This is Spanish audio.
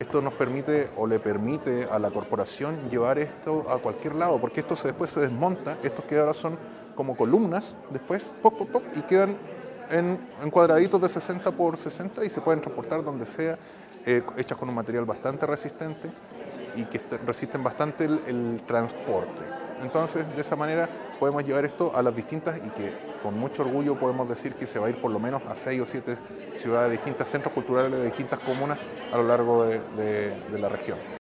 esto nos permite o le permite a la corporación llevar esto a cualquier lado, porque esto después se desmonta, estos que ahora son como columnas, después pop, pop, pop, y quedan en cuadraditos de 60 por 60 y se pueden transportar donde sea, hechas con un material bastante resistente y que resisten bastante el transporte. Entonces, de esa manera podemos llevar esto a las distintas y que con mucho orgullo podemos decir que se va a ir por lo menos a 6 o 7 ciudades distintas, centros culturales de distintas comunas a lo largo de la región.